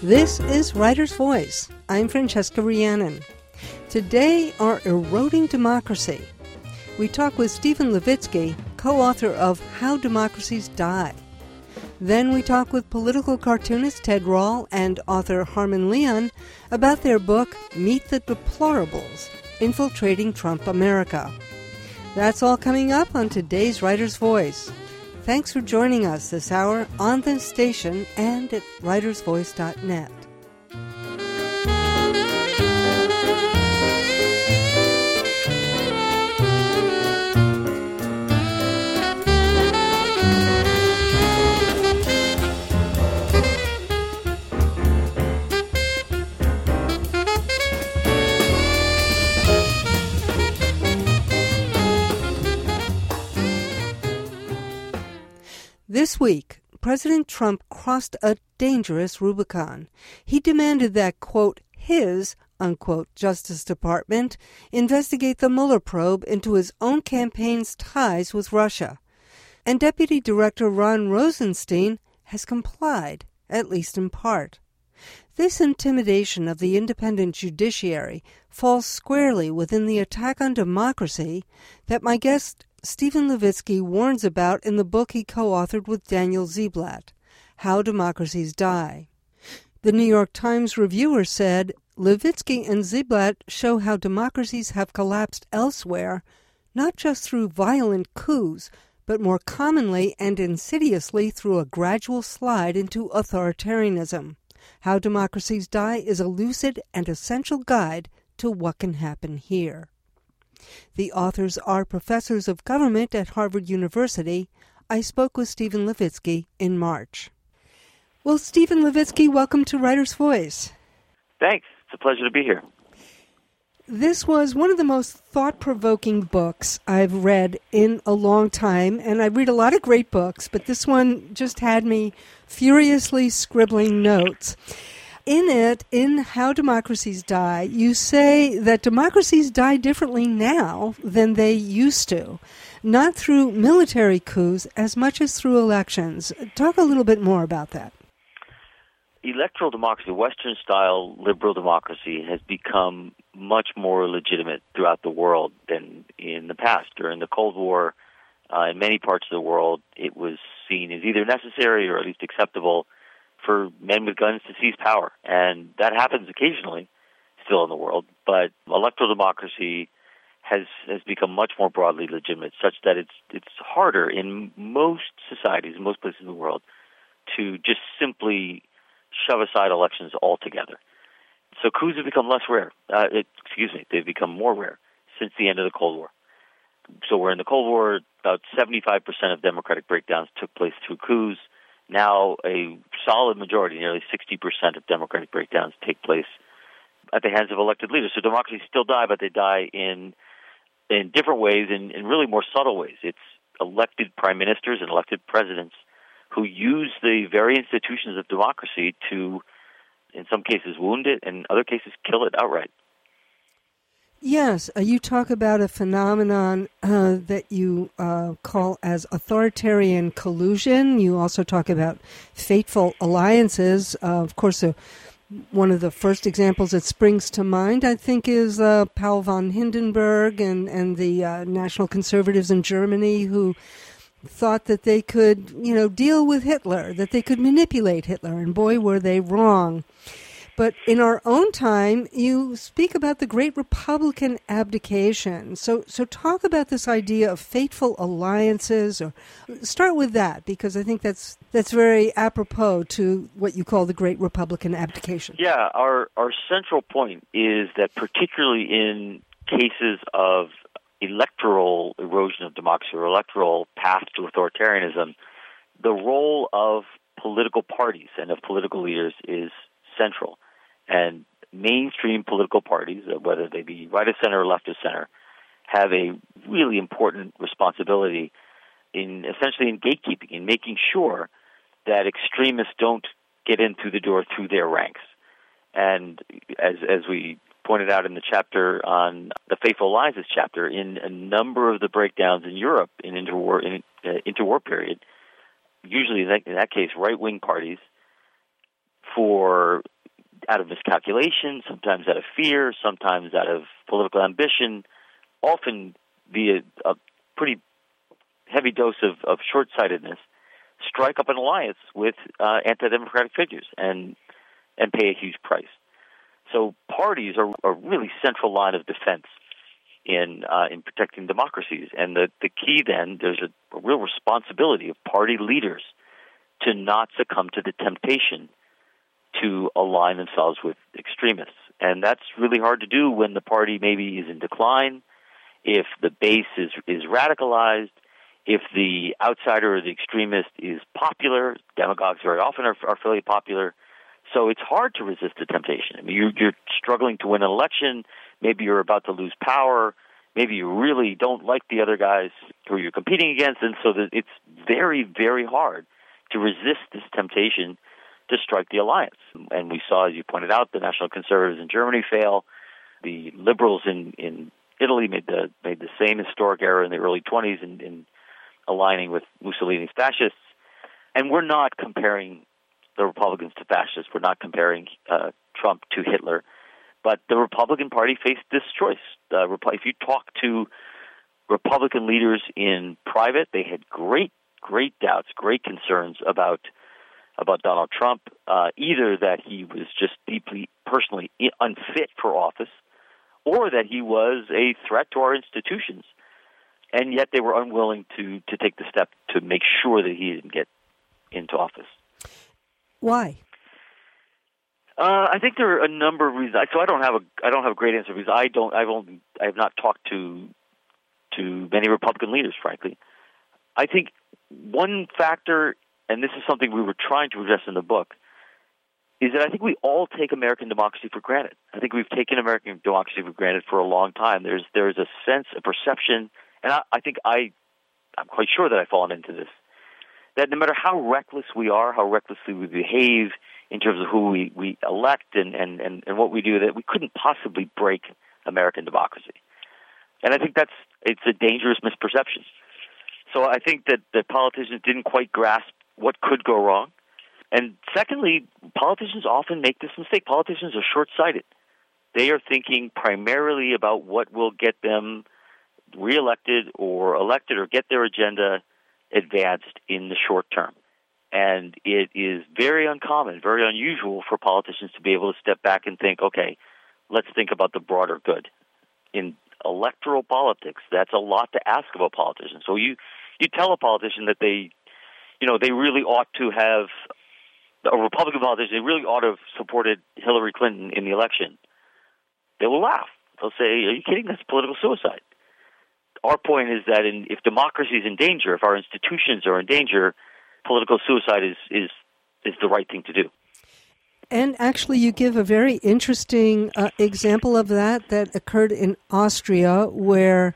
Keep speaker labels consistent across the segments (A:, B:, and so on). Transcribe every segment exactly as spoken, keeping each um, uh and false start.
A: This is Writer's Voice. I'm Francesca Rhiannon. Today, our eroding democracy. We talk with Stephen Levitsky, co-author of How Democracies Die. Then we talk with political cartoonist Ted Rall and author Harman Leon about their book, Meet the Deplorables, Infiltrating Trump America. That's all coming up on today's Writer's Voice. Thanks for joining us this hour on this station and at writers voice dot net. This week, President Trump crossed a dangerous Rubicon. He demanded that, quote, his, unquote, Justice Department investigate the Mueller probe into his own campaign's ties with Russia. And Deputy Director Ron Rosenstein has complied, at least in part. This intimidation of the independent judiciary falls squarely within the attack on democracy that my guest Stephen Levitsky warns about in the book he co-authored with Daniel Ziblatt, How Democracies Die. The New York Times reviewer said, Levitsky and Ziblatt show how democracies have collapsed elsewhere, not just through violent coups, but more commonly and insidiously through a gradual slide into authoritarianism. How Democracies Die is a lucid and essential guide to what can happen here. The authors are professors of government at Harvard University. I spoke with Stephen Levitsky in March. Well, Stephen Levitsky, welcome to Writer's Voice.
B: Thanks. It's a pleasure to be here.
A: This was one of the most thought-provoking books I've read in a long time, and I read a lot of great books, but this one just had me furiously scribbling notes. In it, in How Democracies Die, you say that democracies die differently now than they used to, not through military coups as much as through elections. Talk a little bit more about that.
B: Electoral democracy, Western-style liberal democracy, has become much more legitimate throughout the world than in the past. During the Cold War, uh, in many parts of the world, it was seen as either necessary or at least acceptable for men with guns to seize power. And that happens occasionally still in the world, but electoral democracy has has become much more broadly legitimate, such that it's it's harder in most societies, in most places in the world, to just simply shove aside elections altogether. So coups have become less rare. Uh, it, excuse me, they've become more rare since the end of the Cold War. So we're in the Cold War, about seventy-five percent of democratic breakdowns took place through coups. Now a solid majority, nearly sixty percent of democratic breakdowns take place at the hands of elected leaders. So democracies still die, but they die in in different ways, in, in really more subtle ways. It's elected prime ministers and elected presidents who use the very institutions of democracy to, in some cases, wound it, and in other cases, kill it outright.
A: Yes, uh, you talk about a phenomenon uh, that you uh, call as authoritarian collusion. You also talk about fateful alliances. Uh, of course, uh, one of the first examples that springs to mind, I think, is uh, Paul von Hindenburg and, and the uh, National Conservatives in Germany who thought that they could, you know, deal with Hitler, that they could manipulate Hitler, and boy, were they wrong. But in our own time, you speak about the great Republican abdication. So so talk about this idea of fateful alliances, or start with that, because I think that's that's very apropos to what you call the great Republican abdication.
B: Yeah, our, our central point is that particularly in cases of electoral erosion of democracy or electoral path to authoritarianism, the role of political parties and of political leaders is central. And mainstream political parties, whether they be right of center or left of center, have a really important responsibility in essentially in gatekeeping, in making sure that extremists don't get in through the door through their ranks. And as as we pointed out in the chapter on the Fateful Alliances chapter, in a number of the breakdowns in Europe in interwar in uh, interwar period, usually in that, in that case right-wing parties for out of miscalculation, sometimes out of fear, sometimes out of political ambition, often via a pretty heavy dose of, of short-sightedness, strike up an alliance with uh, anti-democratic figures and and pay a huge price. So parties are a really central line of defense in uh, in protecting democracies. And the, the key then, there's a, a real responsibility of party leaders to not succumb to the temptation to align themselves with extremists. And that's really hard to do when the party maybe is in decline, if the base is, is radicalized, if the outsider or the extremist is popular. Demagogues very often are, are fairly popular. So it's hard to resist the temptation. I mean, you're, you're struggling to win an election. Maybe you're about to lose power. Maybe you really don't like the other guys who you're competing against. And so that it's very, very hard to resist this temptation to strike the alliance. And we saw, as you pointed out, the National Conservatives in Germany fail. The liberals in, in Italy made the made the same historic error in the early twenties in, in aligning with Mussolini's fascists. And we're not comparing the Republicans to fascists. We're not comparing uh, Trump to Hitler. But the Republican Party faced this choice. Uh, if you talk to Republican leaders in private, they had great, great doubts, great concerns about about Donald Trump, uh, either that he was just deeply personally unfit for office or that he was a threat to our institutions. And yet they were unwilling to, to take the step to make sure that he didn't get into office.
A: Why?
B: Uh, I think there are a number of reasons. So I don't have a I don't have a great answer because I don't I've only I have not talked to to many Republican leaders, frankly. I think one factor, and this is something we were trying to address in the book, is that I think we all take American democracy for granted. I think we've taken American democracy for granted for a long time. There's there's a sense, a perception, and I, I think I I'm quite sure that I've fallen into this, that no matter how reckless we are, how recklessly we behave in terms of who we, we elect and, and, and, and what we do, that we couldn't possibly break American democracy. And I think that's it's a dangerous misperception. So I think that, that politicians didn't quite grasp what could go wrong. And secondly, politicians often make this mistake. Politicians are short-sighted. They are thinking primarily about what will get them reelected or elected or get their agenda advanced in the short term. And it is very uncommon, very unusual for politicians to be able to step back and think, okay, let's think about the broader good. In electoral politics, that's a lot to ask of a politician. So you, you tell a politician that they, you know, they really ought to have, a Republican politician, they really ought to have supported Hillary Clinton in the election. They will laugh. They'll say, are you kidding? That's political suicide. Our point is that in, if democracy is in danger, if our institutions are in danger, political suicide is, is, is the right thing to do.
A: And actually, you give a very interesting uh, example of that that occurred in Austria, where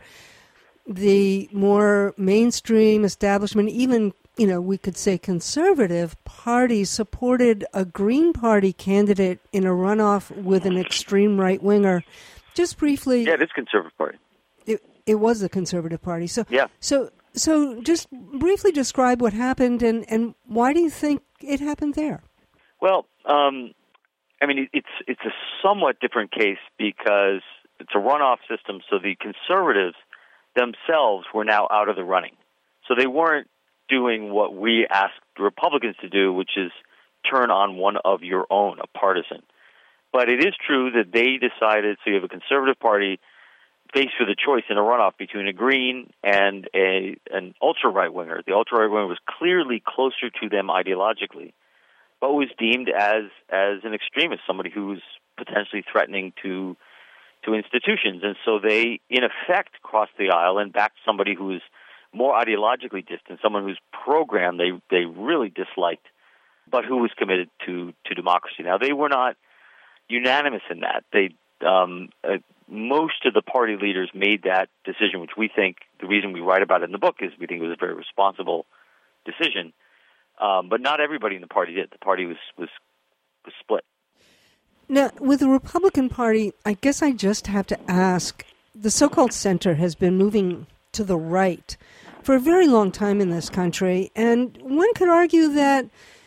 A: the more mainstream establishment, even, you know, we could say conservative parties, supported a Green Party candidate in a runoff with an extreme right-winger. Just briefly...
B: Yeah, it is Conservative Party.
A: It, it was the Conservative Party. So,
B: yeah.
A: So... So just briefly describe what happened and, and why do you think it happened there?
B: Well, um, I mean, it's it's a somewhat different case because it's a runoff system, so the conservatives themselves were now out of the running. So they weren't doing what we asked the Republicans to do, which is turn on one of your own, a partisan. But it is true that they decided, so you have a conservative party faced with a choice in a runoff between a Green and a an ultra-right-winger. The ultra-right-winger was clearly closer to them ideologically, but was deemed as as an extremist, somebody who was potentially threatening to to institutions. And so they, in effect, crossed the aisle and backed somebody who was more ideologically distant, someone whose program they, they really disliked, but who was committed to, to democracy. Now, they were not unanimous in that. They um, uh, most of the party leaders made that decision, which we think, the reason we write about it in the book is we think it was a very responsible decision. Um, but not everybody in the party did. The party was, was, was split.
A: Now, with the Republican Party, I guess I just have to ask, the so-called center has been moving to the right for a very long time in this country, and one could argue that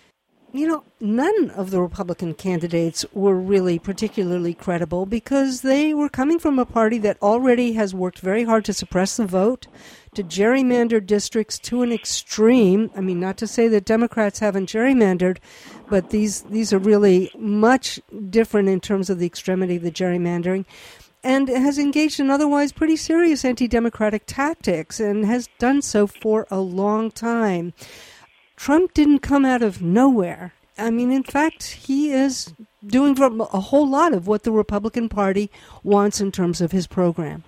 A: You know, none of the Republican candidates were really particularly credible because they were coming from a party that already has worked very hard to suppress the vote, to gerrymander districts to an extreme. I mean, not to say that Democrats haven't gerrymandered, but these, these are really much different in terms of the extremity of the gerrymandering, and has engaged in otherwise pretty serious anti-democratic tactics and has done so for a long time. Trump didn't come out of nowhere. I mean, in fact, he is doing a whole lot of what the Republican Party wants in terms of his program.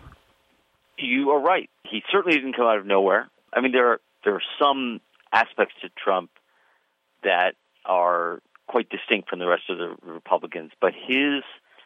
B: You are right. He certainly didn't come out of nowhere. I mean, there are, there are some aspects to Trump that are quite distinct from the rest of the Republicans, but his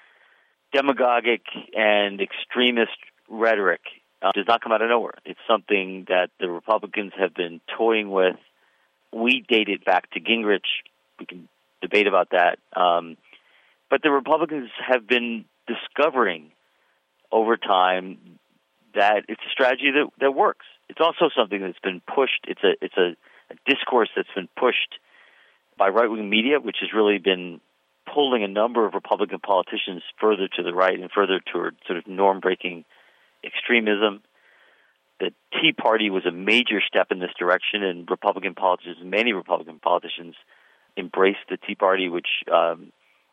B: demagogic and extremist rhetoric uh, does not come out of nowhere. It's something that the Republicans have been toying with. We date it back to Gingrich. We can debate about that. Um, but the Republicans have been discovering over time that it's a strategy that, that works. It's also something that's been pushed. It's a it's a, a discourse that's been pushed by right-wing media, which has really been pulling a number of Republican politicians further to the right and further toward sort of norm-breaking extremism. The Tea Party was a major step in this direction, and Republican politicians, many Republican politicians, embraced the Tea Party, which um,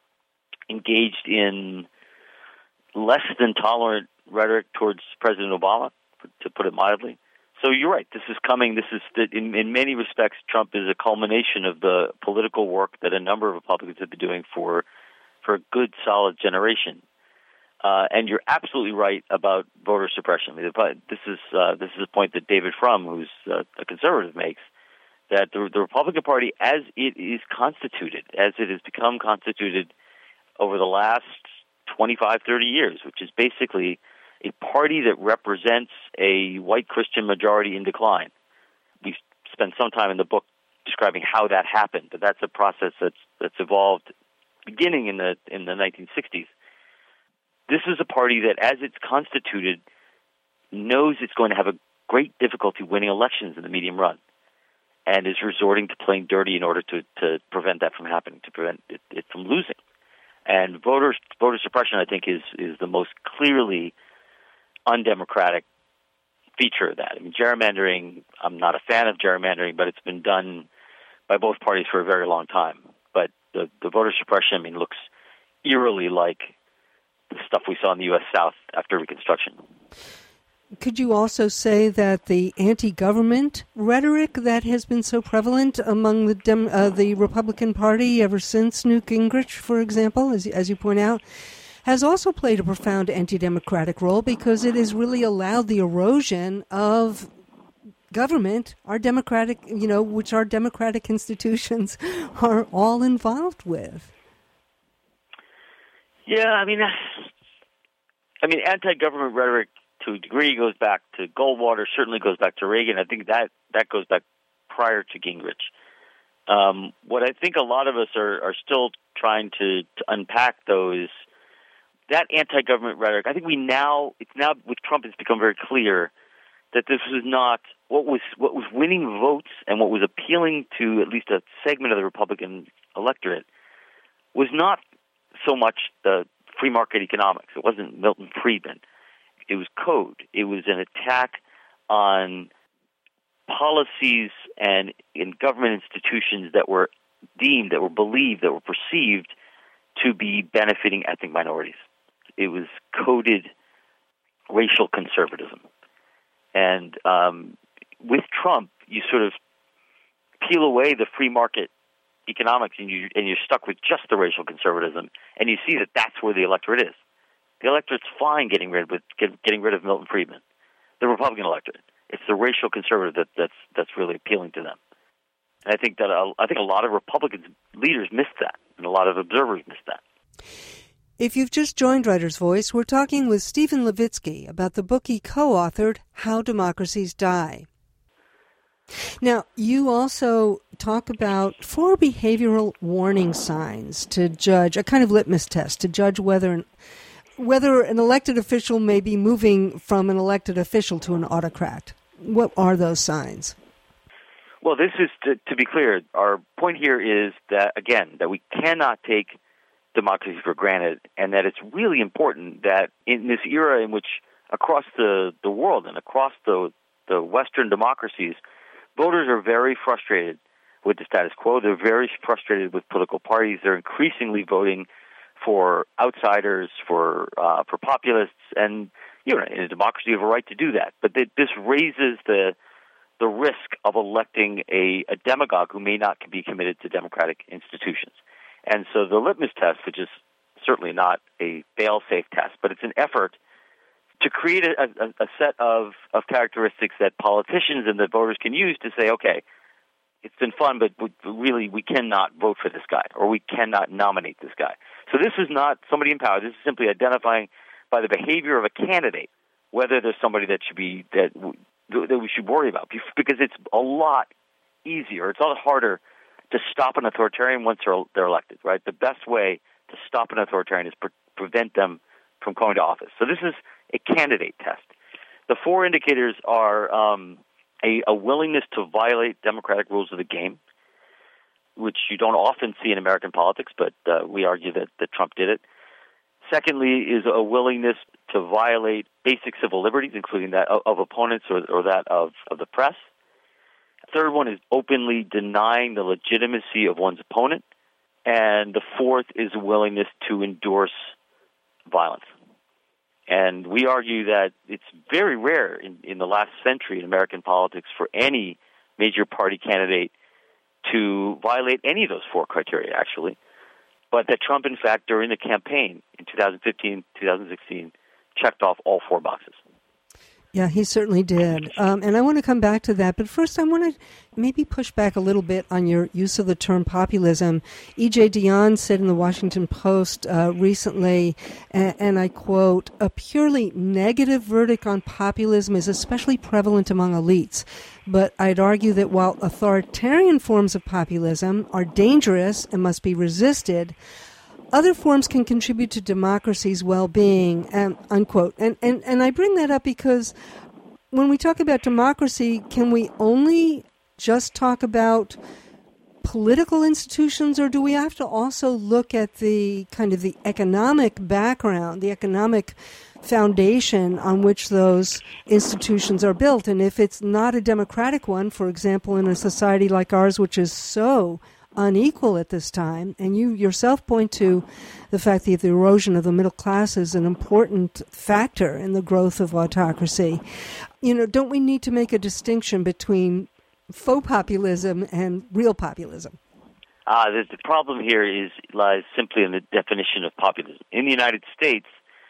B: engaged in less than tolerant rhetoric towards President Obama, to put it mildly. So you're right. This is coming. This is in, in many respects, Trump is a culmination of the political work that a number of Republicans have been doing for for a good, solid generation. Uh, and you're absolutely right about voter suppression. I mean, this is uh, this is a point that David Frum, who's uh, a conservative, makes, that the, the Republican Party, as it is constituted, as it has become constituted over the last twenty-five, thirty years, which is basically a party that represents a white Christian majority in decline. We spent some time in the book describing how that happened, but that's a process that's that's evolved beginning in the in the nineteen sixties. This is a party that, as it's constituted, knows it's going to have a great difficulty winning elections in the medium run, and is resorting to playing dirty in order to, to prevent that from happening, to prevent it, it from losing. And voter voter suppression, I think, is is the most clearly undemocratic feature of that. I mean, gerrymandering, I'm not a fan of gerrymandering, but it's been done by both parties for a very long time. But the, the voter suppression, I mean, looks eerily like the stuff we saw in the U S South after Reconstruction.
A: Could you also say that the anti-government rhetoric that has been so prevalent among the Dem- uh, the Republican Party ever since Newt Gingrich, for example, as, as you point out, has also played a profound anti-democratic role because it has really allowed the erosion of government, our democratic, you know, which our democratic institutions are all involved with.
B: Yeah, I mean, I mean, anti-government rhetoric to a degree goes back to Goldwater, certainly goes back to Reagan. I think that, that goes back prior to Gingrich. Um, what I think a lot of us are, are still trying to, to unpack, though, is that anti-government rhetoric. I think we now, it's now with Trump, it's become very clear that this was not what was what was winning votes and what was appealing to at least a segment of the Republican electorate was not so much the free market economics. It wasn't Milton Friedman. It was code. It was an attack on policies and in government institutions that were deemed, that were believed, that were perceived to be benefiting ethnic minorities. It was coded racial conservatism. And um, with Trump, you sort of peel away the free market economics and, you, and you're stuck with just the racial conservatism, and you see that that's where the electorate is. The electorate's fine getting rid of get, getting rid of Milton Friedman, the Republican electorate. It's the racial conservative that, that's that's really appealing to them. And I think that a, I think a lot of Republican leaders missed that, and a lot of observers missed that.
A: If you've just joined Writer's Voice, we're talking with Stephen Levitsky about the book he co-authored, How Democracies Die. Now, you also talk about four behavioral warning signs to judge, a kind of litmus test to judge whether whether an elected official may be moving from an elected official to an autocrat. What are those signs?
B: Well, this is, to, to be clear, our point here is that, again, that we cannot take democracy for granted, and that it's really important that in this era in which across the, the world and across the, the Western democracies, voters are very frustrated with the status quo. They're very frustrated with political parties. They're increasingly voting for outsiders, for uh, for populists, and you know, in a democracy, you have a right to do that. But they, this raises the the risk of electing a, a demagogue who may not be committed to democratic institutions. And so the litmus test, which is certainly not a fail-safe test, but it's an effort to create a, a, a set of, of characteristics that politicians and the voters can use to say, okay, it's been fun, but really we cannot vote for this guy, or we cannot nominate this guy. So this is not somebody in power. This is simply identifying by the behavior of a candidate whether there's somebody that should be that that we should worry about, because it's a lot easier. It's a lot harder to stop an authoritarian once they're, they're elected, right? The best way to stop an authoritarian is pre- prevent them from going to office. So this is a candidate test. The four indicators are um, a, a willingness to violate democratic rules of the game, which you don't often see in American politics, but uh, we argue that, that Trump did it. Secondly is a willingness to violate basic civil liberties, including that of, of opponents or, or that of, of the press. Third one is openly denying the legitimacy of one's opponent. And the fourth is a willingness to endorse violence. And we argue that it's very rare in, in the last century in American politics for any major party candidate to violate any of those four criteria, actually. But that Trump, in fact, during the campaign in two thousand fifteen, two thousand sixteen, checked off all four boxes.
A: Yeah, he certainly did. Um, and I want to come back to that. But first, I want to maybe push back a little bit on your use of the term populism. E J. Dionne said in the Washington Post uh, recently, and, and I quote, "A purely negative verdict on populism is especially prevalent among elites. But I'd argue that while authoritarian forms of populism are dangerous and must be resisted, other forms can contribute to democracy's well-being," um, unquote. And, and and I bring that up because when we talk about democracy, can we only just talk about political institutions, or do we have to also look at the kind of the economic background, the economic foundation on which those institutions are built? And if it's not a democratic one, for example, in a society like ours, which is so unequal at this time, and you yourself point to the fact that the erosion of the middle class is an important factor in the growth of autocracy, you know, don't we need to make a distinction between faux populism and real populism?
B: Uh, the, the problem here is lies simply in the definition of populism. In the United States,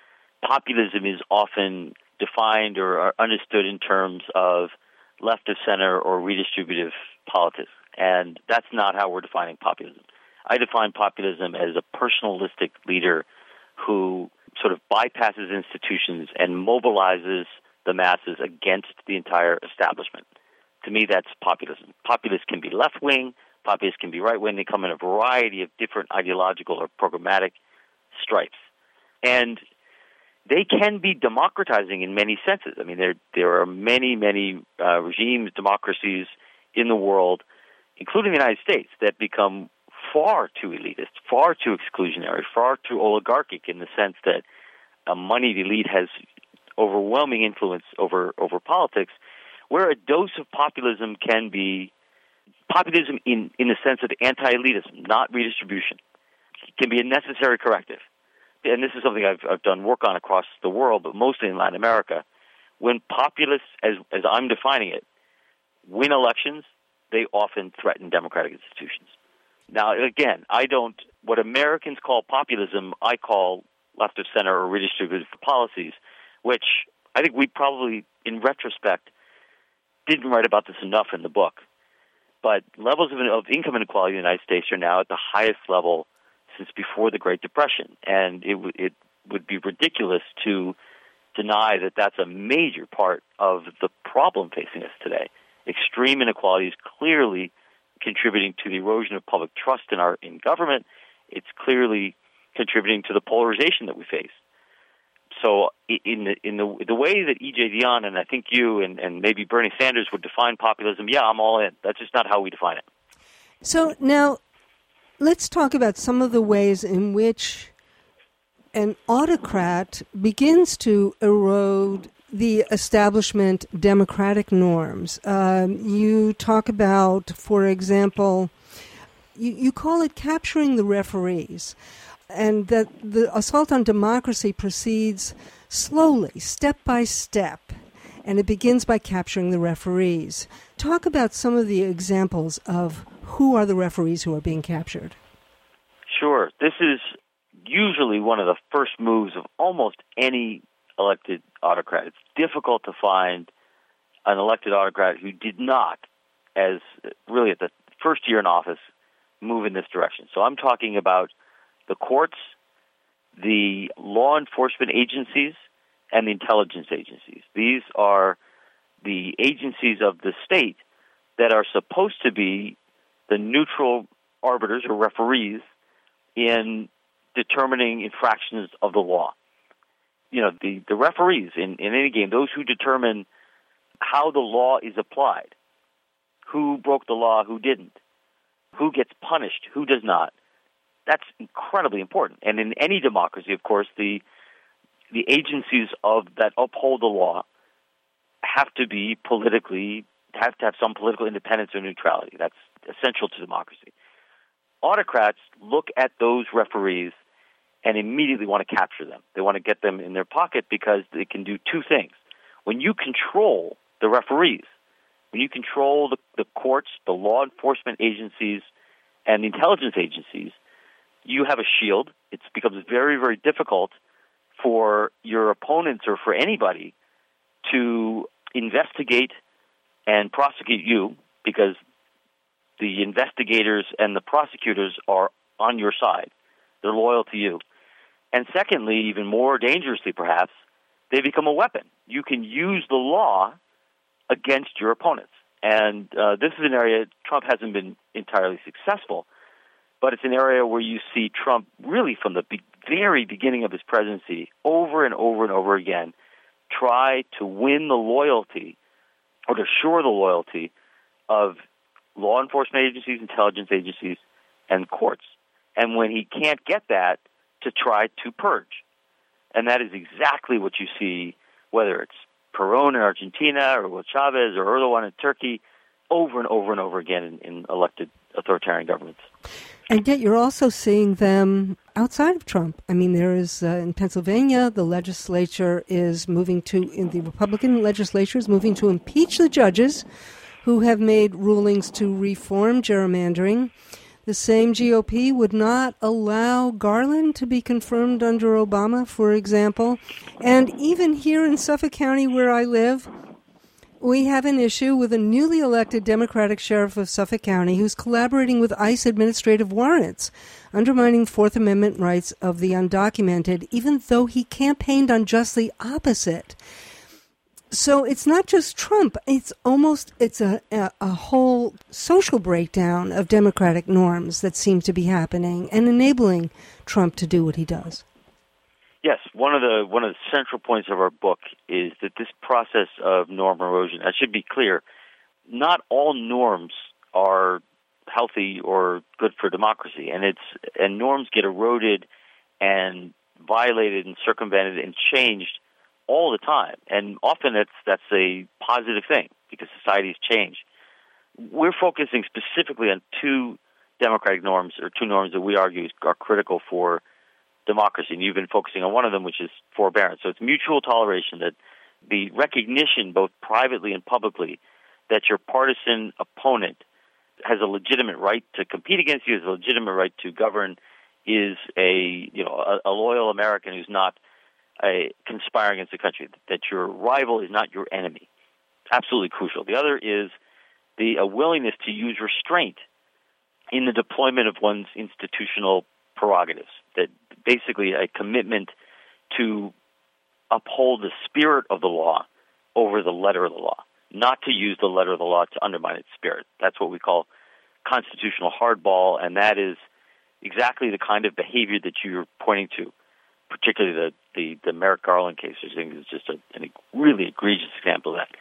B: populism is often defined or, or understood in terms of left of center or redistributive politics. And that's not how we're defining populism. I define populism as a personalistic leader who sort of bypasses institutions and mobilizes the masses against the entire establishment. To me, that's populism. Populists can be left-wing, populists can be right-wing. They come in a variety of different ideological or programmatic stripes. And they can be democratizing in many senses. I mean, there there are many, many uh, regimes, democracies in the world, including the United States, that become far too elitist, far too exclusionary, far too oligarchic in the sense that a moneyed elite has overwhelming influence over, over politics, where a dose of populism can be populism in, in the sense of anti-elitism, not redistribution. It can be a necessary corrective. And this is something I've, I've done work on across the world, but mostly in Latin America. When populists, as, as I'm defining it, win elections, they often threaten democratic institutions. Now, again, I don't, what Americans call populism, I call left of center or redistributive policies, which I think we probably, in retrospect, didn't write about this enough in the book. But levels of, of income inequality in the United States are now at the highest level since before the Great Depression. And it, w- it would be ridiculous to deny that that's a major part of the problem facing us today. Extreme inequality is clearly contributing to the erosion of public trust in our in government. It's clearly contributing to the polarization that we face. so in the in the the way that E J Dionne and I think you and, and maybe Bernie Sanders would define populism, yeah, I'm all in. That's just not how we define it.
A: So now let's talk about some of the ways in which an autocrat begins to erode the establishment democratic norms. Um, you talk about, for example, you, you call it capturing the referees, and that the assault on democracy proceeds slowly, step by step, and it begins by capturing the referees. Talk about some of the examples of who are the referees who are being captured.
B: Sure. This is usually one of the first moves of almost any elected autocrat. It's difficult to find an elected autocrat who did not, as really at the first year in office, move in this direction. So I'm talking about the courts, the law enforcement agencies, and the intelligence agencies. These are the agencies of the state that are supposed to be the neutral arbiters or referees in determining infractions of the law. You know, the, the referees in, in any game, those who determine how the law is applied, who broke the law, who didn't, who gets punished, who does not. That's incredibly important. And in any democracy, of course, the the agencies of that uphold the law have to be politically, have to have some political independence or neutrality. That's essential to democracy. Autocrats look at those referees and immediately want to capture them. They want to get them in their pocket because they can do two things. When you control the referees, when you control the, the courts, the law enforcement agencies, and the intelligence agencies, you have a shield. It becomes very, very difficult for your opponents or for anybody to investigate and prosecute you because the investigators and the prosecutors are on your side. They're loyal to you. And secondly, even more dangerously perhaps, they become a weapon. You can use the law against your opponents. And uh, this is an area Trump hasn't been entirely successful, but it's an area where you see Trump really from the be- very beginning of his presidency over and over and over again try to win the loyalty or to assure the loyalty of law enforcement agencies, intelligence agencies, and courts. And when he can't get that, to try to purge. And that is exactly what you see, whether it's Perón in Argentina or Hugo Chavez or Erdogan in Turkey, over and over and over again in, in elected authoritarian governments.
A: And yet you're also seeing them outside of Trump. I mean, there is, uh, in Pennsylvania, the legislature is moving to, in the Republican legislature is moving to impeach the judges who have made rulings to reform gerrymandering. The same G O P would not allow Garland to be confirmed under Obama, for example. And even here in Suffolk County, where I live, we have an issue with a newly elected Democratic sheriff of Suffolk County who's collaborating with ICE administrative warrants, undermining Fourth Amendment rights of the undocumented, even though he campaigned on just the opposite. So it's not just Trump. It's almost, it's a, a, a whole social breakdown of democratic norms that seem to be happening and enabling Trump to do what he does.
B: Yes, one of the one of the central points of our book is that this process of norm erosion, I should be clear, not all norms are healthy or good for democracy, and it's and norms get eroded and violated and circumvented and changed all the time, and often it's that's a positive thing because societies change. We're focusing specifically on two democratic norms, or two norms that we argue are critical for democracy, and you've been focusing on one of them, which is forbearance. So it's mutual toleration, that the recognition, both privately and publicly, that your partisan opponent has a legitimate right to compete against you, has a legitimate right to govern, is a you know a, a loyal American who's not a conspiring against the country, that your rival is not your enemy. Absolutely crucial. The other is the a willingness to use restraint in the deployment of one's institutional prerogatives, that basically a commitment to uphold the spirit of the law over the letter of the law, not to use the letter of the law to undermine its spirit. That's what we call constitutional hardball, and that is exactly the kind of behavior that you're pointing to, particularly the the, the Merrick Garland case, I think is just a, a really egregious example of that.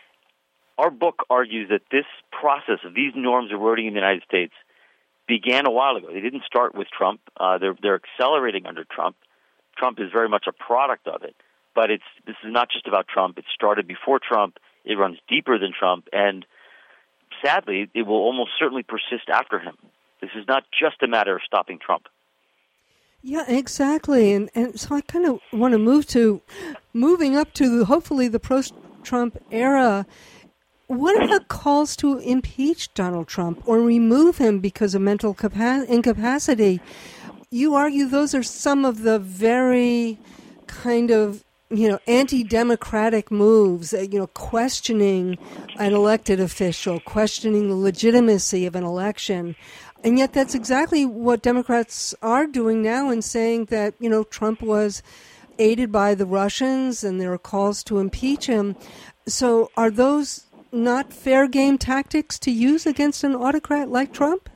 B: Our book argues that this process of these norms eroding in the United States began a while ago. They didn't start with Trump. Uh, they're, they're accelerating under Trump. Trump is very much a product of it. But it's this is not just about Trump. It started before Trump. It runs deeper than Trump. And sadly, it will almost certainly persist after him. This is not just a matter of stopping Trump.
A: Yeah, exactly. And and so I kind of want to move to, moving up to the, hopefully the post-Trump era. What about calls to impeach Donald Trump or remove him because of mental capa- incapacity? You argue those are some of the very kind of, you know, anti-democratic moves, uh, you know, questioning an elected official, questioning the legitimacy of an election. And yet that's exactly what Democrats are doing now in saying that, you know, Trump was aided by the Russians and there are calls to impeach him. So are those not fair game tactics to use against an autocrat like Trump?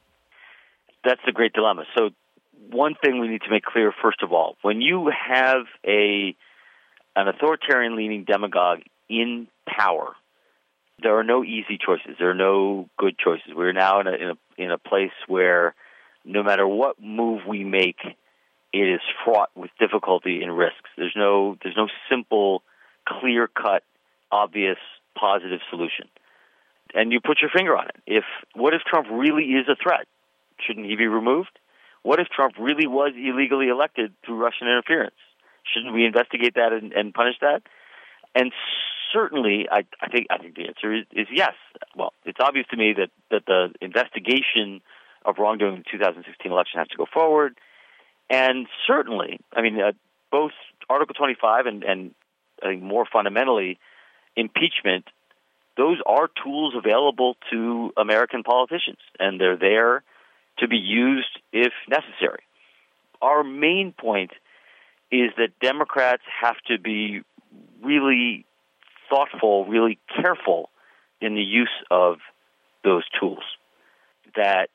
B: That's the great dilemma. So one thing we need to make clear, first of all, when you have a an authoritarian-leaning demagogue in power, there are no easy choices. There are no good choices. We're now in a in a in a place where no matter what move we make, it is fraught with difficulty and risks. There's no there's no simple, clear-cut, obvious, positive solution. And you put your finger on it. If what if Trump really is a threat? Shouldn't he be removed? What if Trump really was illegally elected through Russian interference? Shouldn't we investigate that and, and punish that? And certainly, I, I think I think the answer is, is yes. Well, it's obvious to me that, that the investigation of wrongdoing in the two thousand sixteen election has to go forward. And certainly, I mean, uh, both Article twenty-five and, and I think more fundamentally, impeachment, those are tools available to American politicians, and they're there to be used if necessary. Our main point is that Democrats have to be really thoughtful, really careful in the use of those tools. That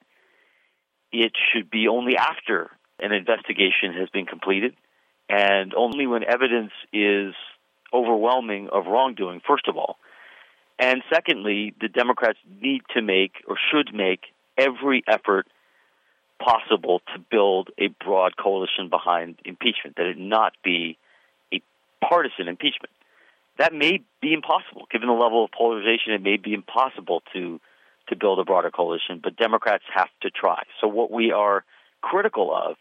B: it should be only after an investigation has been completed and only when evidence is overwhelming of wrongdoing, first of all. And secondly, the Democrats need to make or should make every effort possible to build a broad coalition behind impeachment, that it not be a partisan impeachment. That may be impossible. Given the level of polarization, it may be impossible to, to build a broader coalition, but Democrats have to try. So what we are critical of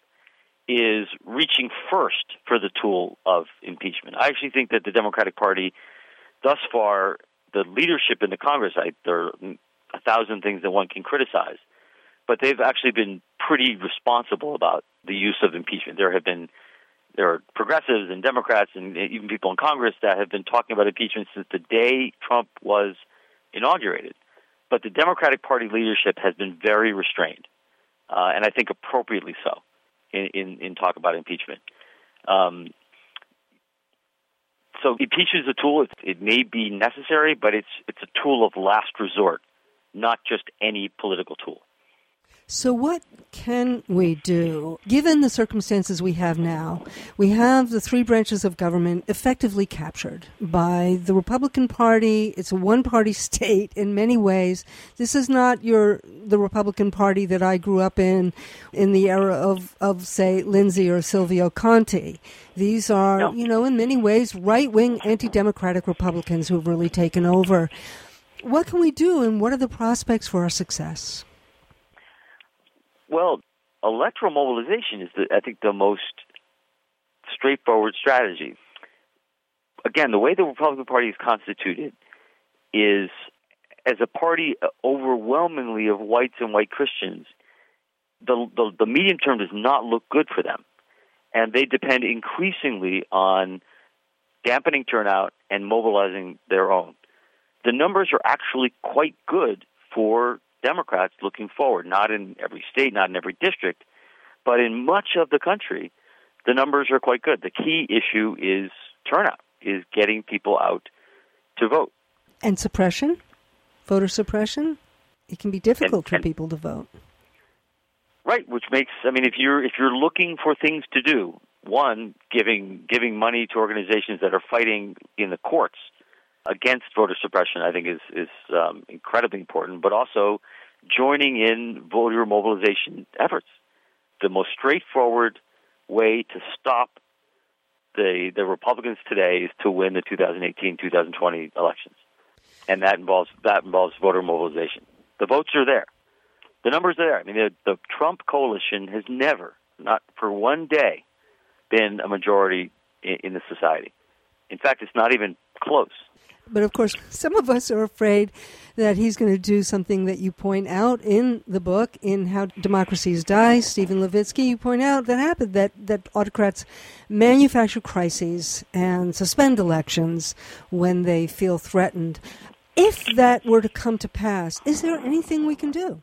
B: is reaching first for the tool of impeachment. I actually think that the Democratic Party, thus far, the leadership in the Congress, I, there are a thousand things that one can criticize, but they've actually been pretty responsible about the use of impeachment. There have been there are progressives and Democrats and even people in Congress that have been talking about impeachment since the day Trump was inaugurated. But the Democratic Party leadership has been very restrained, uh, and I think appropriately so, in, in, in talk about impeachment. Um, so impeachment is a tool. It, it may be necessary, but it's it's a tool of last resort, not just any political tool.
A: So what can we do, given the circumstances we have now? We have the three branches of government effectively captured by the Republican Party. It's a one-party state in many ways. This is not your the Republican Party that I grew up in, in the era of, of say, Lindsay or Silvio Conte. These are, no. you know, in many ways, right-wing anti-democratic Republicans who have really taken over. What can we do, and what are the prospects for our success?
B: Well, electoral mobilization is, the, I think, the most straightforward strategy. Again, the way the Republican Party is constituted is as a party overwhelmingly of whites and white Christians. The, the, the medium term does not look good for them, and they depend increasingly on dampening turnout and mobilizing their own. The numbers are actually quite good for Democrats looking forward, not in every state, not in every district, but in much of the country, the numbers are quite good. The key issue is turnout, is getting people out to vote. And
A: suppression? Voter suppression? It can be difficult and, for
B: and,
A: people to vote.
B: Right, which makes, I mean, if you're if you're looking for things to do, one, giving giving money to organizations that are fighting in the courts against voter suppression, I think is, is um, incredibly important, but also joining in voter mobilization efforts. The most straightforward way to stop the the Republicans today is to win the two thousand eighteen two thousand twenty elections. And that involves that involves voter mobilization. The votes are there. The numbers are there. I mean, the, the Trump coalition has never, not for one day, been a majority in, in the society. In fact, it's not even close.
A: But, of course, some of us are afraid that he's going to do something that you point out in the book, in How Democracies Die. Stephen Levitsky, you point out that happened, that, that autocrats manufacture crises and suspend elections when they feel threatened. If that were to come to pass, is there anything we can do?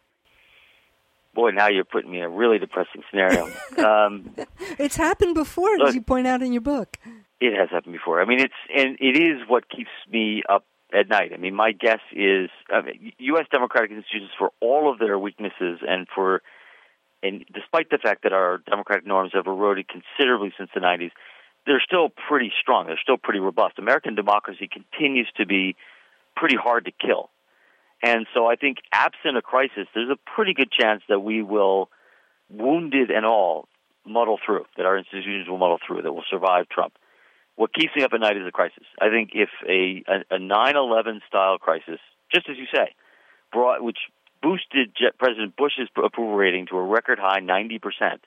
B: Boy, now you're putting me in a really depressing scenario. Um,
A: it's happened before,
B: look,
A: as you point out in your book.
B: It has happened before. I mean, it's and it is what keeps me up at night. I mean, my guess is I mean, U S democratic institutions, for all of their weaknesses, and for and despite the fact that our democratic norms have eroded considerably since the nineties, they're still pretty strong. They're still pretty robust. American democracy continues to be pretty hard to kill. And so I think absent a crisis, there's a pretty good chance that we will, wounded and all, muddle through, that our institutions will muddle through, that will survive Trump. What keeps me up at night is a crisis. I think if a, a, a nine eleven style crisis, just as you say, brought, which boosted President Bush's approval rating to a record high ninety percent,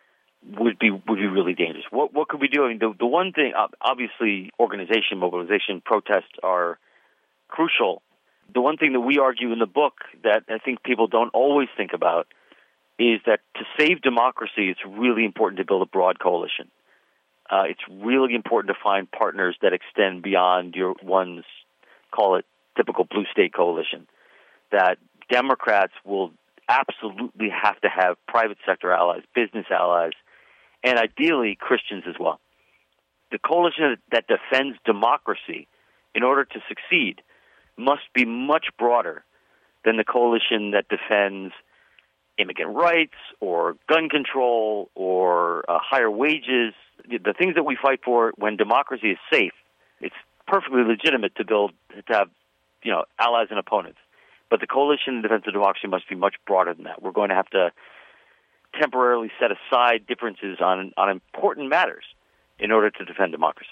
B: would be would be really dangerous. What what could we do? I mean, the, the one thing, obviously, organization, mobilization, protests are crucial. The one thing that we argue in the book that I think people don't always think about is that to save democracy, it's really important to build a broad coalition. Uh, it's really important to find partners that extend beyond your one's, call it, typical blue state coalition. That Democrats will absolutely have to have private sector allies, business allies, and ideally Christians as well. The coalition that defends democracy, in order to succeed, must be much broader than the coalition that defends immigrant rights or gun control or uh, higher wages. The things that we fight for when democracy is safe, it's perfectly legitimate to build, to have, you know, allies and opponents. But the coalition in defense of democracy must be much broader than that. We're going to have to temporarily set aside differences on, on important matters in order to defend democracy.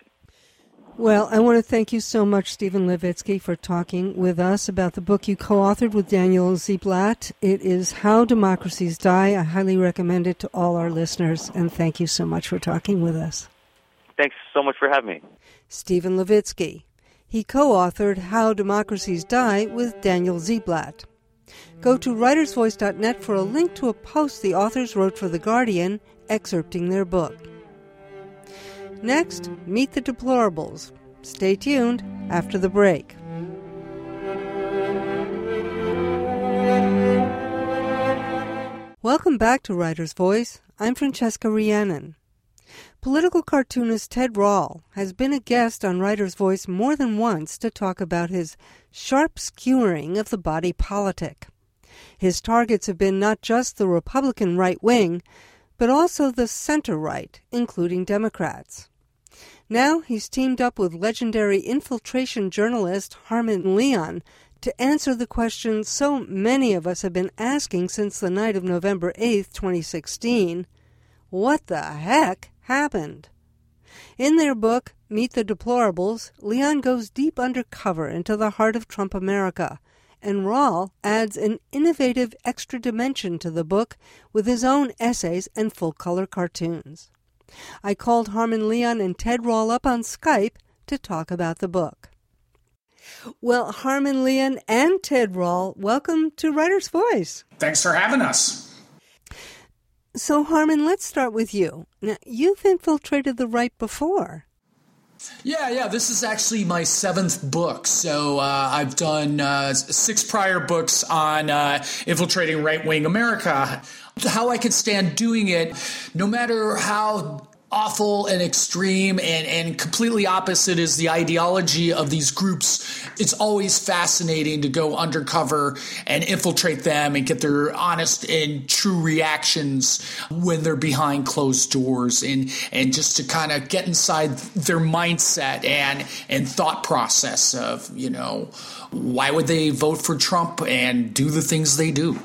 A: Well, I want to thank you so much, Stephen Levitsky, for talking with us about the book you co-authored with Daniel Ziblatt. It is How Democracies Die. I highly recommend it to all our listeners, and thank you so much for talking with us.
B: Thanks so much for having me.
A: Stephen Levitsky. He co-authored How Democracies Die with Daniel Ziblatt. Go to writers voice dot net for a link to a post the authors wrote for The Guardian, excerpting their book. Next, Meet the Deplorables. Stay tuned after the break. Welcome back to Writer's Voice. I'm Francesca Rhiannon. Political cartoonist Ted Rall has been a guest on Writer's Voice more than once to talk about his sharp skewering of the body politic. His targets have been not just the Republican right wing, but also the center-right, including Democrats. Now he's teamed up with legendary infiltration journalist Harman Leon to answer the question so many of us have been asking since the night of November eighth, twenty sixteen. What the heck happened? In their book, Meet the Deplorables, Leon goes deep undercover into the heart of Trump America, and Rall adds an innovative extra dimension to the book with his own essays and full-color cartoons. I called Harman Leon and Ted Rall up on Skype to talk about the book. Well, Harman Leon and Ted Rall, welcome to Writer's Voice.
C: Thanks for having us.
A: So, Harman, let's start with you. Now, you've infiltrated the right before.
C: Yeah, yeah, this is actually my seventh book. So uh, I've done uh, six prior books on uh, infiltrating right-wing America. How I could stand doing it, no matter how awful and extreme and, and completely opposite is the ideology of these groups, it's always fascinating to go undercover and infiltrate them and get their honest and true reactions when they're behind closed doors, and, and just to kind of get inside their mindset and, and thought process of, you know, why would they vote for Trump and do the things they do.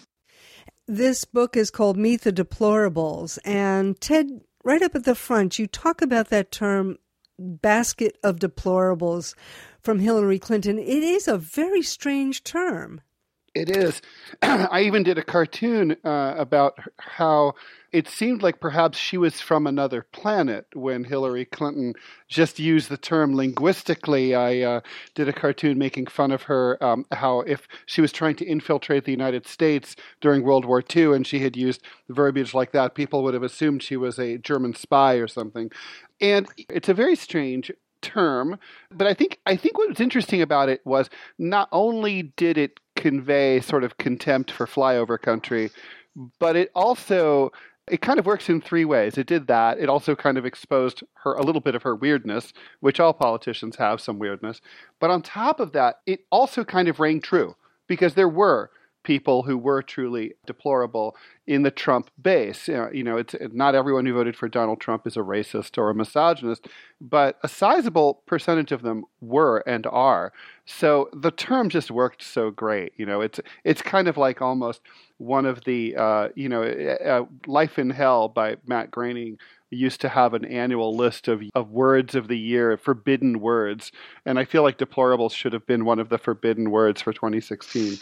A: This book is called Meet the Deplorables. And Ted, right up at the front, you talk about that term, basket of deplorables, from Hillary Clinton. It is a very strange term.
D: It is. I even did a cartoon uh, about how it seemed like perhaps she was from another planet when Hillary Clinton just used the term linguistically. I uh, did a cartoon making fun of her, um, how if she was trying to infiltrate the United States during World War Two and she had used verbiage like that, people would have assumed she was a German spy or something. And it's a very strange term, but I think I think what was interesting about it was not only did it convey sort of contempt for flyover country, but it also, it kind of works in three ways. It did that. It also kind of exposed her, a little bit of her weirdness, which all politicians have some weirdness. But on top of that, it also kind of rang true, because there were people who were truly deplorable in the Trump base. You know, you know, it's not everyone who voted for Donald Trump is a racist or a misogynist, but a sizable percentage of them were and are. So the term just worked so great. You know, it's it's kind of like almost one of the, uh, you know, uh, Life in Hell by Matt Groening used to have an annual list of, of words of the year, forbidden words. And I feel like deplorables should have been one of the forbidden words for twenty sixteen.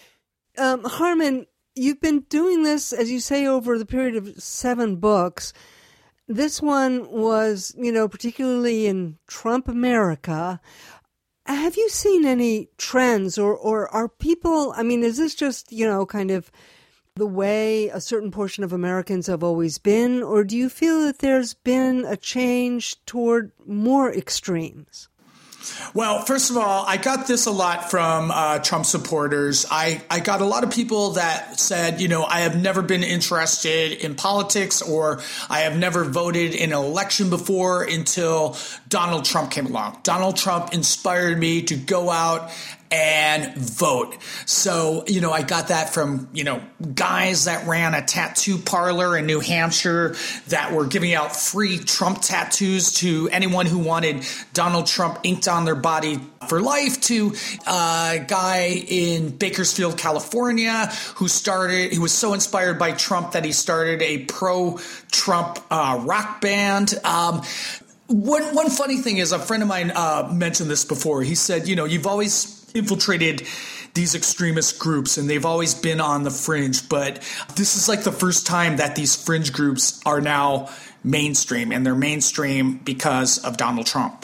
A: Um, Harman, you've been doing this, as you say, over the period of seven books. This one was, you know, particularly in Trump America. Have you seen any trends, or, or are people, I mean, is this just, you know, kind of the way a certain portion of Americans have always been, or do you feel that there's been a change toward more extremes?
C: Well, first of all, I got this a lot from uh, Trump supporters. I, I got a lot of people that said, you know, I have never been interested in politics, or I have never voted in an election before until Donald Trump came along. Donald Trump inspired me to go out and vote. So, you know, I got that from, you know, guys that ran a tattoo parlor in New Hampshire that were giving out free Trump tattoos to anyone who wanted Donald Trump inked on their body for life, to a guy in Bakersfield, California, who started, he was so inspired by Trump that he started a pro-Trump uh, rock band. Um, One one funny thing is, a friend of mine uh, mentioned this before. He said, you know, you've always infiltrated these extremist groups and they've always been on the fringe, but this is like the first time that these fringe groups are now mainstream, and they're mainstream because of Donald Trump.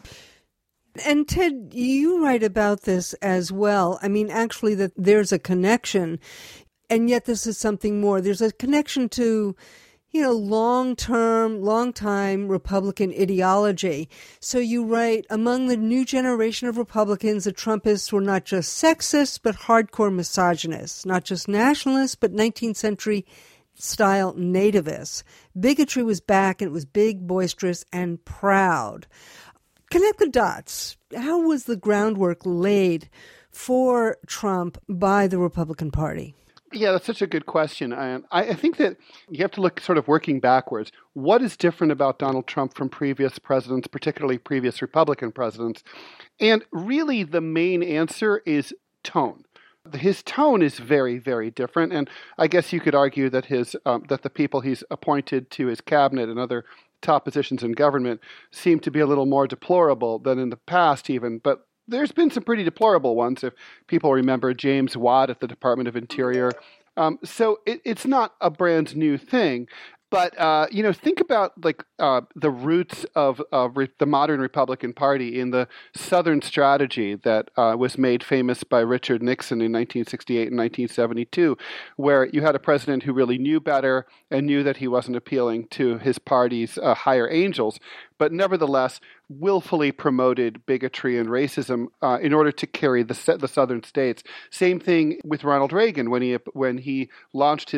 A: And Ted, you write about this as well. I mean, actually, that there's a connection, and yet this is something more. There's a connection to, you know, long-term, long-time Republican ideology. So you write, among the new generation of Republicans, the Trumpists were not just sexist, but hardcore misogynists, not just nationalists, but nineteenth century style nativists. Bigotry was back, and it was big, boisterous, and proud. Connect the dots. How was the groundwork laid for Trump by the Republican Party?
D: Yeah, that's such a good question. And I, I think that you have to look sort of working backwards. What is different about Donald Trump from previous presidents, particularly previous Republican presidents? And really the main answer is tone. His tone is very, very different. And I guess you could argue that his um, that the people he's appointed to his cabinet and other top positions in government seem to be a little more deplorable than in the past even. But there's been some pretty deplorable ones, if people remember James Watt at the Department of Interior. Um, so it, it's not a brand new thing. But, uh, you know, think about like uh, the roots of, of re- the modern Republican Party in the Southern strategy that uh, was made famous by Richard Nixon in nineteen sixty-eight and nineteen seventy-two, where you had a president who really knew better and knew that he wasn't appealing to his party's uh, higher angels, but nevertheless willfully promoted bigotry and racism uh, in order to carry the the Southern states. Same thing with Ronald Reagan when he when he launched his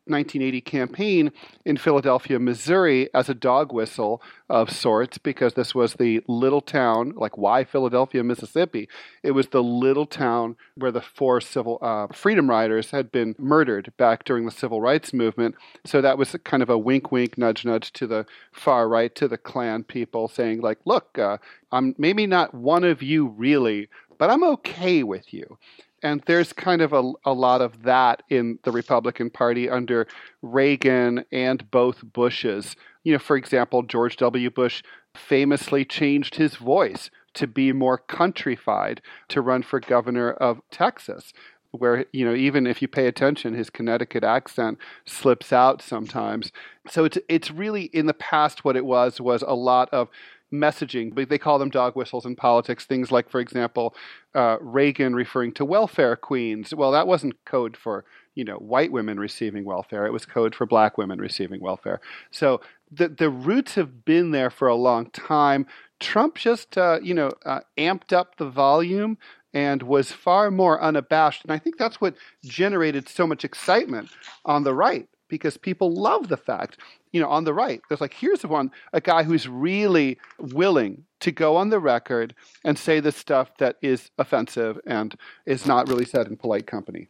D: nineteen eighty campaign in Philadelphia, Missouri, as a dog whistle of sorts, because this was the little town, like why Philadelphia, Mississippi? It was the little town where the four civil uh, freedom riders had been murdered back during the civil rights movement. So that was kind of a wink, wink, nudge, nudge to the far right, to the Klan people, saying like, look, uh, I'm maybe not one of you really, but I'm okay with you. And there's kind of a, a lot of that in the Republican Party under Reagan and both Bushes. You know, for example, George W. Bush famously changed his voice to be more countrified to run for governor of Texas, where, you know, even if you pay attention, his Connecticut accent slips out sometimes. So it's it's really, in the past, what it was was a lot of messaging. They call them dog whistles in politics. Things like, for example, uh, Reagan referring to welfare queens. Well, that wasn't code for, you know, white women receiving welfare. It was code for black women receiving welfare. So the the roots have been there for a long time. Trump just, uh, you know, uh, amped up the volume and was far more unabashed. And I think that's what generated so much excitement on the right, because people love the fact, you know, on the right, there's like, here's one, a guy who's really willing to go on the record and say the stuff that is offensive and is not really said in polite company.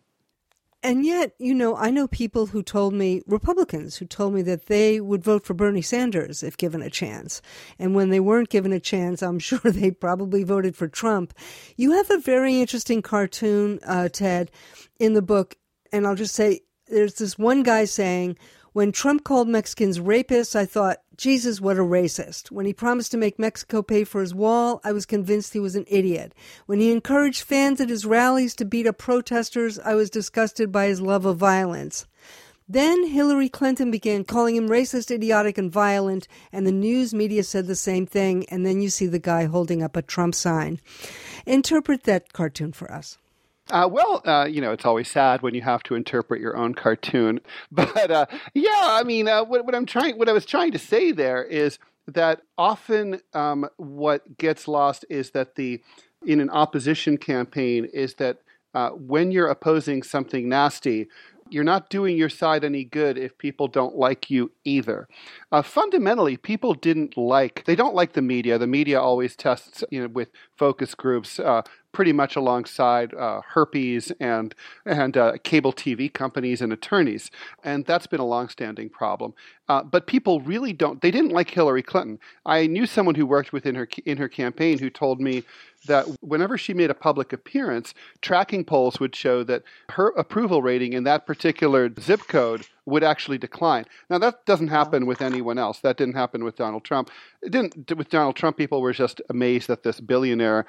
A: And yet, you know, I know people who told me, Republicans who told me that they would vote for Bernie Sanders if given a chance. And when they weren't given a chance, I'm sure they probably voted for Trump. You have a very interesting cartoon, uh, Ted, in the book. And I'll just say, there's this one guy saying, when Trump called Mexicans rapists, I thought, Jesus, what a racist. When he promised to make Mexico pay for his wall, I was convinced he was an idiot. When he encouraged fans at his rallies to beat up protesters, I was disgusted by his love of violence. Then Hillary Clinton began calling him racist, idiotic, and violent, and the news media said the same thing, and then you see the guy holding up a Trump sign. Interpret that cartoon for us.
D: Uh, well, uh, you know, it's always sad when you have to interpret your own cartoon. But uh, yeah, I mean, uh, what, what I'm trying, what I was trying to say there is that often um, what gets lost is that the in an opposition campaign is that uh, when you're opposing something nasty, you're not doing your side any good if people don't like you either. Uh, fundamentally, people didn't like, they don't like the media. The media always tests, you know, with focus groups, uh, pretty much alongside uh, herpes and and uh, cable T V companies and attorneys. And that's been a longstanding problem. Uh, but people really don't, they didn't like Hillary Clinton. I knew someone who worked within her in her campaign who told me that whenever she made a public appearance, tracking polls would show that her approval rating in that particular zip code would actually decline. Now, that doesn't happen with anyone else. That didn't happen with Donald Trump. It didn't with Donald Trump. People were just amazed that this billionaire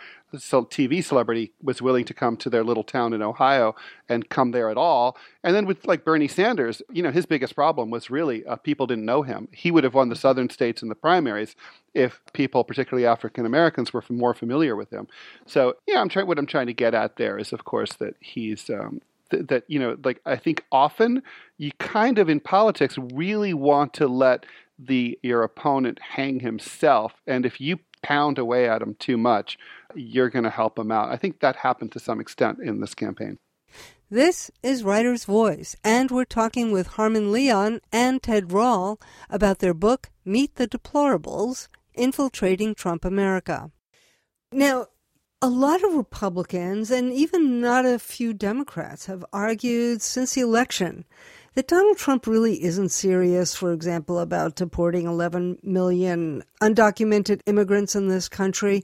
D: T V celebrity was willing to come to their little town in Ohio and come there at all. And then with like Bernie Sanders, you know, his biggest problem was really uh, people didn't know him. He would have won the southern states in the primaries if people, particularly African Americans, were more familiar with him. So, yeah, I'm trying. What I'm trying to get at there is, of course, that he's um, th- that you know, like I think often you kind of in politics really want to let the your opponent hang himself, and if you pound away at him too much, you're going to help him out. I think that happened to some extent in this campaign.
A: This is Writer's Voice, and we're talking with Harman Leon and Ted Rall about their book, Meet the Deplorables, Infiltrating Trump America. Now, a lot of Republicans, and even not a few Democrats, have argued since the election that Donald Trump really isn't serious, for example, about deporting eleven million undocumented immigrants in this country.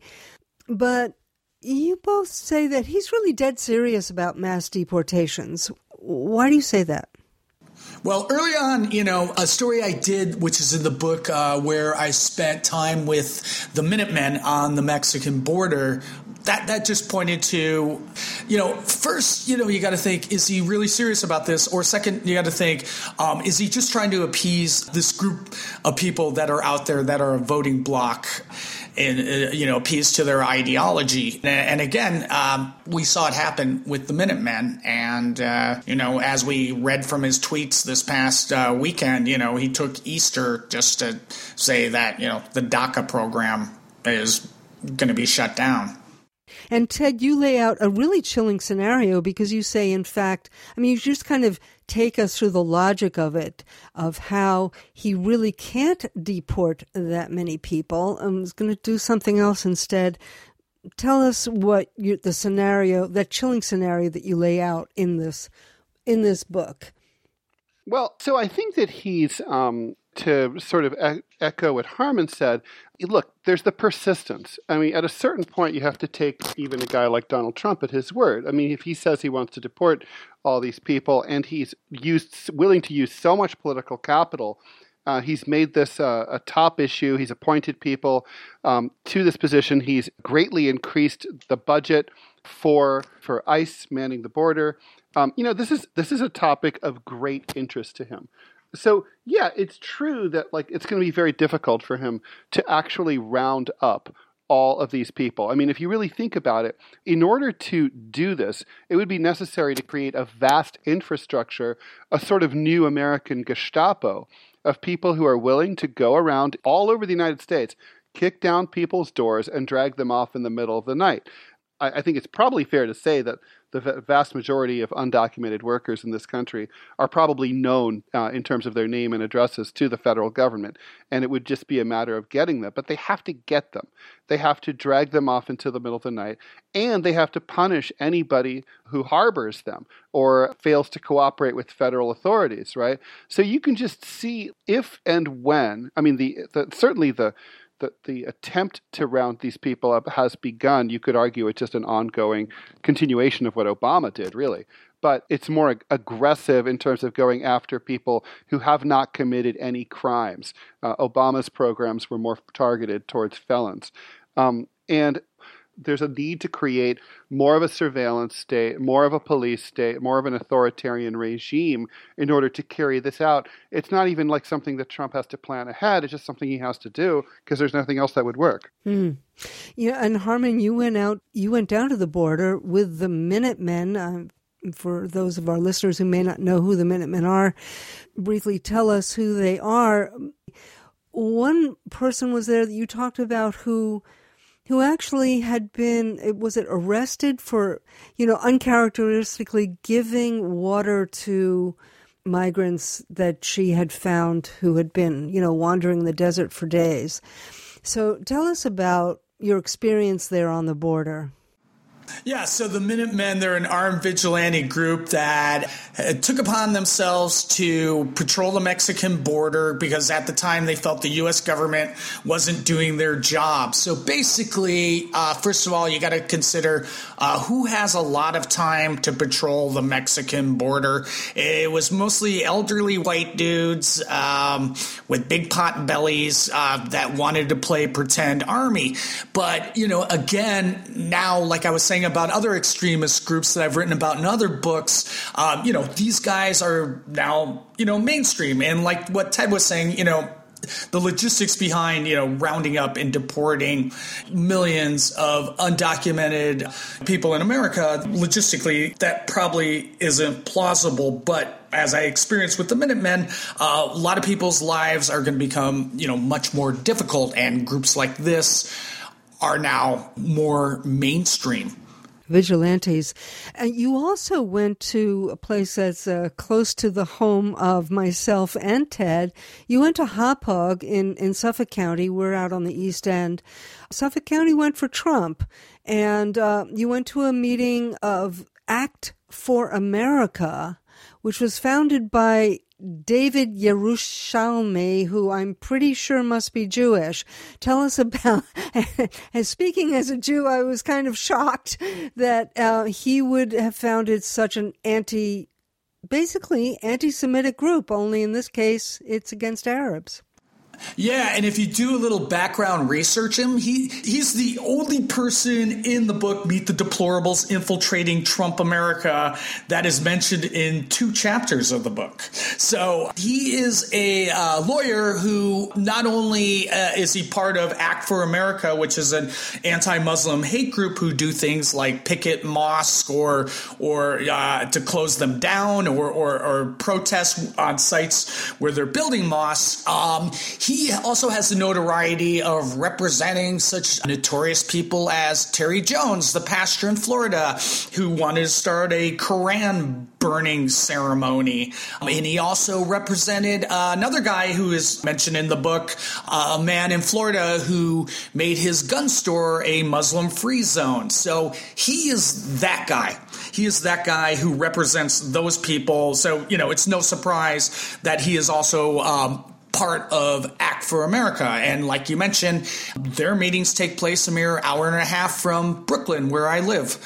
A: But you both say that he's really dead serious about mass deportations. Why do you say that?
C: Well, early on, you know, a story I did, which is in the book, uh, where I spent time with the Minutemen on the Mexican border, that, that just pointed to, you know, first, you know, you got to think, is he really serious about this? Or second, you got to think, um, is he just trying to appease this group of people that are out there that are a voting bloc and, uh, you know, appease to their ideology? And, and again, um, we saw it happen with the Minutemen. And, uh, you know, as we read from his tweets this past uh, weekend, you know, he took Easter just to say that, you know, the DACA program is going to be shut down. And
A: Ted, you lay out a really chilling scenario because you say, in fact, I mean, you just kind of take us through the logic of it, of how he really can't deport that many people and is going to do something else instead. Tell us what you, the scenario, that chilling scenario that you lay out in this in this book.
D: Well, so I think that he's, um, to sort of e- echo what Harman said, look, there's the persistence. I mean, at a certain point, you have to take even a guy like Donald Trump at his word. I mean, if he says he wants to deport all these people and he's used willing to use so much political capital, Uh, he's made this uh, a top issue. He's appointed people um, to this position. He's greatly increased the budget for for ICE manning the border. Um, you know, this is this is a topic of great interest to him. So, yeah, it's true that like it's going to be very difficult for him to actually round up all of these people. I mean, if you really think about it, in order to do this, it would be necessary to create a vast infrastructure, a sort of new American Gestapo of people who are willing to go around all over the United States, kick down people's doors, and drag them off in the middle of the night. I, I think it's probably fair to say that the vast majority of undocumented workers in this country are probably known uh, in terms of their name and addresses to the federal government, and it would just be a matter of getting them. But they have to get them. They have to drag them off into the middle of the night, and they have to punish anybody who harbors them or fails to cooperate with federal authorities, right? So you can just see if and when, I mean, the, the certainly the The, the attempt to round these people up has begun. You could argue it's just an ongoing continuation of what Obama did, really. But it's more ag- aggressive in terms of going after people who have not committed any crimes. Uh, Obama's programs were more targeted towards felons. Um, and there's a need to create more of a surveillance state, more of a police state, more of an authoritarian regime in order to carry this out. It's not even like something that Trump has to plan ahead. It's just something he has to do because there's nothing else that would work.
A: Hmm. Yeah, and Harman, you went out, you went down to the border with the Minutemen. Uh, for those of our listeners who may not know who the Minutemen are, briefly tell us who they are. One person was there that you talked about who who actually had been, was it arrested for, you know, uncharacteristically giving water to migrants that she had found who had been, you know, wandering the desert for days. So tell us about your experience there on the border.
C: Yeah, so the Minutemen, they're an armed vigilante group that took upon themselves to patrol the Mexican border because at the time they felt the U S government wasn't doing their job. So basically, uh, first of all, you got to consider uh, who has a lot of time to patrol the Mexican border. It was mostly elderly white dudes um, with big pot bellies uh, that wanted to play pretend army. But, you know, again, now, like I was saying about other extremist groups that I've written about in other books, um, you know, these guys are now, you know, mainstream. And like what Ted was saying, you know, the logistics behind, you know, rounding up and deporting millions of undocumented people in America, logistically, that probably isn't plausible. But as I experienced with the Minutemen, uh, a lot of people's lives are going to become, you know, much more difficult. And groups like this are now more mainstream.
A: Vigilantes. And you also went to a place that's uh, close to the home of myself and Ted. You went to Hauppauge in, in Suffolk County. We're out on the East End. Suffolk County went for Trump. And uh, you went to a meeting of Act for America, which was founded by David Yerushalmi, who I'm pretty sure must be Jewish. Tell us about, and speaking as a Jew, I was kind of shocked that uh, he would have founded such an anti, basically anti-Semitic group, only in this case, it's against Arabs.
C: Yeah, and if you do a little background research him, he he's the only person in the book, Meet the Deplorables Infiltrating Trump America, that is mentioned in two chapters of the book. So he is a uh, lawyer who not only uh, is he part of Act for America, which is an anti-Muslim hate group who do things like picket mosques or or uh, to close them down or, or, or protest on sites where they're building mosques. Um, he he also has the notoriety of representing such notorious people as Terry Jones, the pastor in Florida, who wanted to start a Koran burning ceremony. And he also represented uh, another guy who is mentioned in the book, uh, a man in Florida who made his gun store a Muslim-free zone. So he is that guy. He is that guy who represents those people. So, you know, it's no surprise that he is also um, part of Act for America. And like you mentioned, their meetings take place a mere hour and a half from Brooklyn, where I live.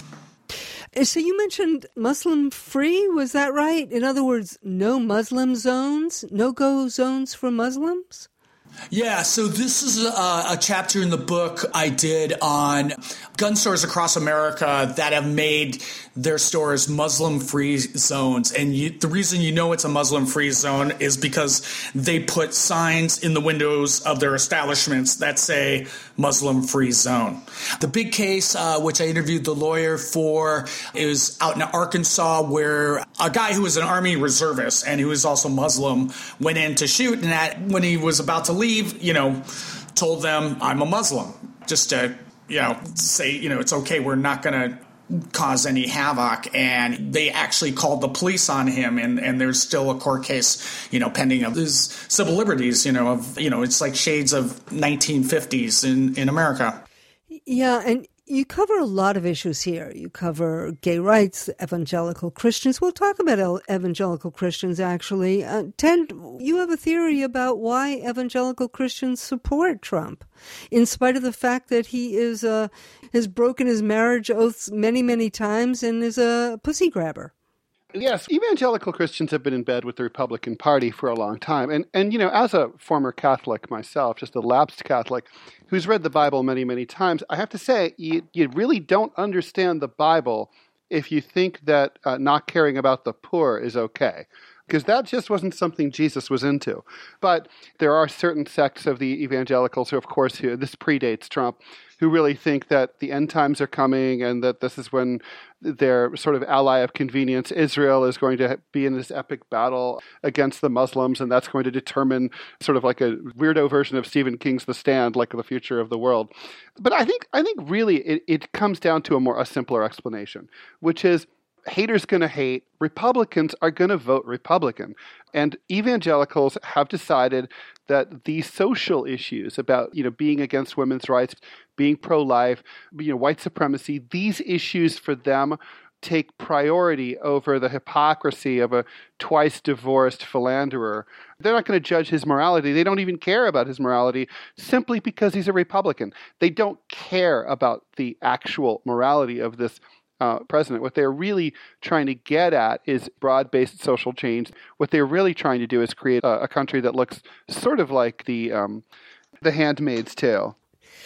A: So you mentioned Muslim-free, was that right? In other words, no Muslim zones, no-go zones for Muslims?
C: Yeah, so this is a, a chapter in the book I did on gun stores across America that have made their stores Muslim-free zones. And you, the reason you know it's a Muslim-free zone is because they put signs in the windows of their establishments that say Muslim-free zone. The big case, uh, which I interviewed the lawyer for, is out in Arkansas, where a guy who was an Army reservist and who was also Muslim went in to shoot, and at, when he was about to leave, you know, told them, I'm a Muslim, just to, you know, say, you know, it's okay, we're not going to cause any havoc. And they actually called the police on him, and, and there's still a court case, you know, pending of his civil liberties, you know, of, you know, it's like shades of nineteen fifties in, in America.
A: Yeah, and you cover a lot of issues here. You cover gay rights, evangelical Christians. We'll talk about evangelical Christians, actually. Uh, Ted, you have a theory about why evangelical Christians support Trump, in spite of the fact that he is uh, has broken his marriage oaths many, many times and is a pussy grabber.
D: Yes, evangelical Christians have been in bed with the Republican Party for a long time. And, and you know, as a former Catholic myself, just a lapsed Catholic who's read the Bible many, many times, I have to say, you, you really don't understand the Bible if you think that uh, not caring about the poor is okay. Because that just wasn't something Jesus was into. But there are certain sects of the evangelicals who, of course, who, this predates Trump, who really think that the end times are coming and that this is when their sort of ally of convenience, Israel, is going to be in this epic battle against the Muslims, and that's going to determine sort of like a weirdo version of Stephen King's The Stand, like the future of the world. But I think I think really it, it comes down to a more a simpler explanation, which is haters going to hate, Republicans are going to vote Republican. And evangelicals have decided that these social issues about, you know, being against women's rights, being pro-life, you know, white supremacy, these issues for them take priority over the hypocrisy of a twice divorced philanderer. They're not going to judge his morality. They don't even care about his morality simply because he's a Republican. They don't care about the actual morality of this Uh, president. What they're really trying to get at is broad-based social change. What they're really trying to do is create a, a country that looks sort of like the um, the Handmaid's Tale.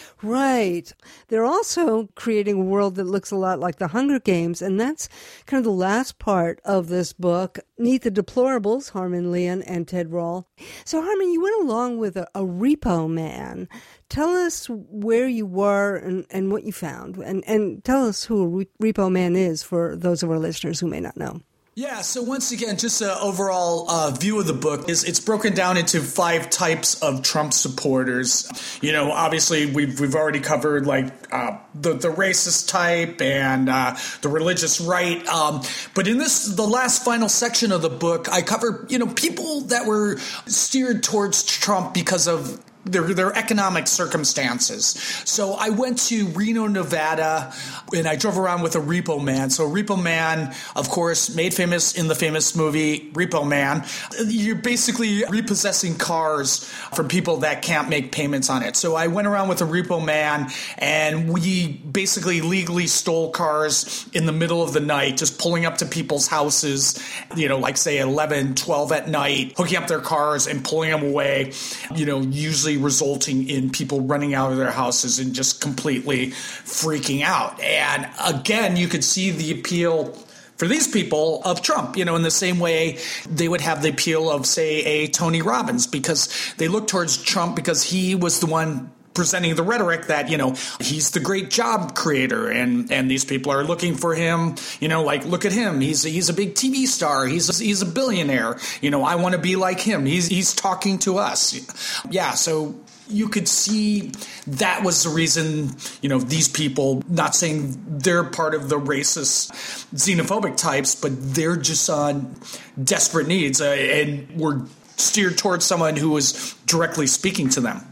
A: Right. They're also creating a world that looks a lot like the Hunger Games, and that's kind of the last part of this book. Meet the Deplorables, Harman Leon and Ted Rall. So, Harman, you went along with a, a repo man. Tell us where you were and, and what you found, and, and tell us who a re- repo man is for those of our listeners who may not know.
C: Yeah, so once again, just an overall uh, view of the book is it's broken down into five types of Trump supporters. You know, obviously we've we've already covered like uh, the the racist type and uh, the religious right. Um, but in this, the last final section of the book, I cover you know people that were steered towards Trump because of Their, their economic circumstances. So I went to Reno, Nevada, and I drove around with a repo man. So Repo Man, of course, made famous in the famous movie Repo Man. You're basically repossessing cars from people that can't make payments on it. So I went around with a repo man, and we basically legally stole cars in the middle of the night, just pulling up to people's houses, you know, like say eleven, twelve at night, hooking up their cars and pulling them away, you know, usually resulting in people running out of their houses and just completely freaking out. And again, you could see the appeal for these people of Trump, you know, in the same way they would have the appeal of, say, a Tony Robbins, because they look towards Trump because he was the one presenting the rhetoric that, you know, he's the great job creator and, and these people are looking for him, you know, like, look at him. He's a, he's a big T V star. He's a, he's a billionaire. You know, I want to be like him. He's, he's talking to us. Yeah. So you could see that was the reason, you know, these people, not saying they're part of the racist, xenophobic types, but they're just on desperate needs uh, and were steered towards someone who was directly speaking to them.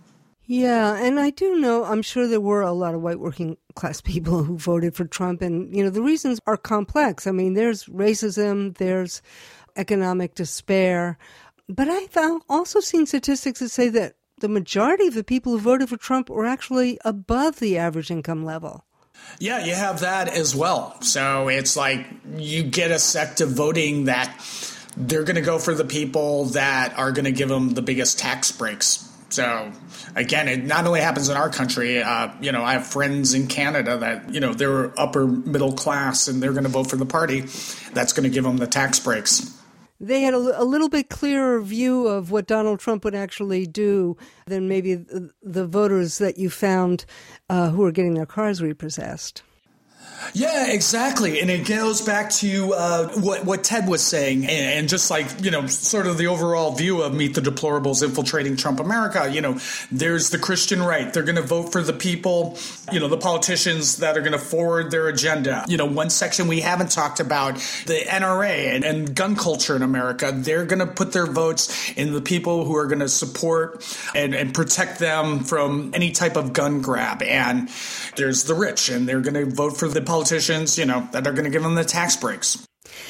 A: Yeah, and I do know, I'm sure there were a lot of white working class people who voted for Trump, and, you know, the reasons are complex. I mean, there's racism, there's economic despair, but I've also seen statistics that say that the majority of the people who voted for Trump were actually above the average income level.
C: Yeah, you have that as well. So it's like you get a sect of voting that they're going to go for the people that are going to give them the biggest tax breaks. So, again, it not only happens in our country, uh, you know, I have friends in Canada that, you know, they're upper middle class and they're going to vote for the party that's going to give them the tax breaks.
A: They had a, a little bit clearer view of what Donald Trump would actually do than maybe the, the voters that you found uh, who are getting their cars repossessed.
C: Yeah, exactly. And it goes back to uh, what, what Ted was saying and, and just like, you know, sort of the overall view of Meet the Deplorables infiltrating Trump America. You know, there's the Christian right. They're going to vote for the people, you know, the politicians that are going to forward their agenda. You know, one section we haven't talked about, the N R A and, and gun culture in America. They're going to put their votes in the people who are going to support and, and protect them from any type of gun grab. And there's the rich, and they're going to vote for the politicians, you know, that are going to give them the tax breaks.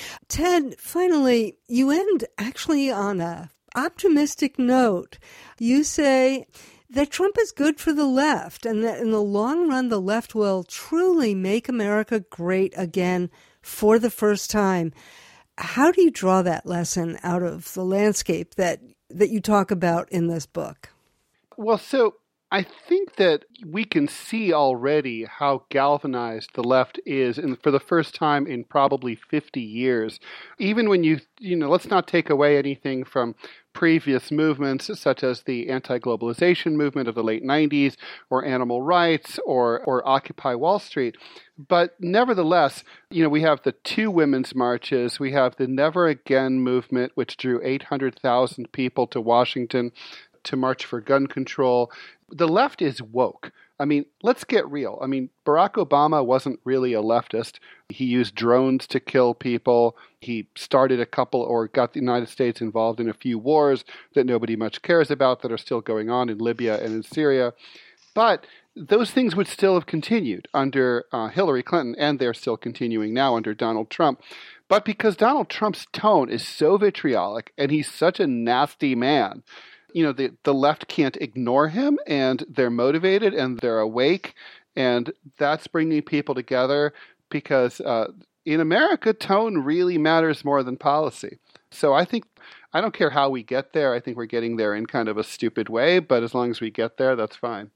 A: Ted, finally, you end actually on a optimistic note. You say that Trump is good for the left and that in the long run, the left will truly make America great again for the first time. How do you draw that lesson out of the landscape that, that you talk about in this book?
D: Well, so I think that we can see already how galvanized the left is in, for the first time in probably fifty years. Even when you, you know, let's not take away anything from previous movements such as the anti-globalization movement of the late nineties or animal rights or, or Occupy Wall Street. But nevertheless, you know, we have the two women's marches. We have the Never Again movement, which drew eight hundred thousand people to Washington to march for gun control. The left is woke. I mean, let's get real. I mean, Barack Obama wasn't really a leftist. He used drones to kill people. He started a couple or got the United States involved in a few wars that nobody much cares about that are still going on in Libya and in Syria. But those things would still have continued under uh, Hillary Clinton, and they're still continuing now under Donald Trump. But because Donald Trump's tone is so vitriolic and he's such a nasty man, you know, the, the left can't ignore him, and they're motivated and they're awake, and that's bringing people together because uh, in America, tone really matters more than policy. So I think, I don't care how we get there. I think we're getting there in kind of a stupid way, but as long as we get there, that's fine.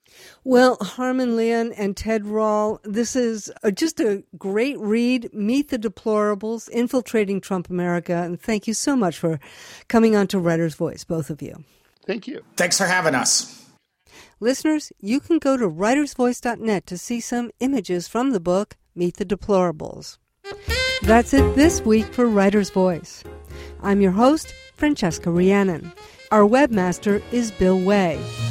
A: Well, Harman Leon and Ted Rall, this is a, just a great read. Meet the Deplorables, Infiltrating Trump America. And thank you so much for coming on to Writer's Voice, both of you.
D: Thank you.
C: Thanks for having us.
A: Listeners, you can go to writers voice dot net to see some images from the book, Meet the Deplorables. That's it this week for Writer's Voice. I'm your host, Francesca Rhiannon. Our webmaster is Bill Way.